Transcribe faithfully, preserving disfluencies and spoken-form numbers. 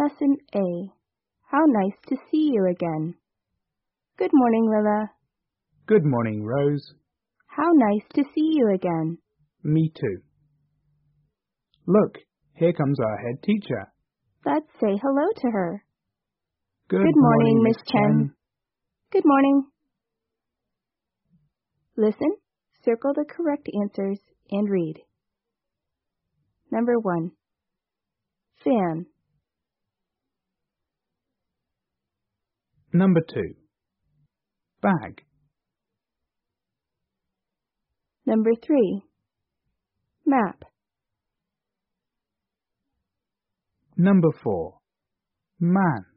Lesson A. How nice to see you again. Good morning, Lila. Good morning, Rose. How nice to see you again. Me too. Look, here comes our head teacher. Let's say hello to her. Good, Good morning, Miss Chen. Good morning. Listen, circle the correct answers, and read. Number one. Fan. Number two. Bag. Number three. Map. Number four. Man.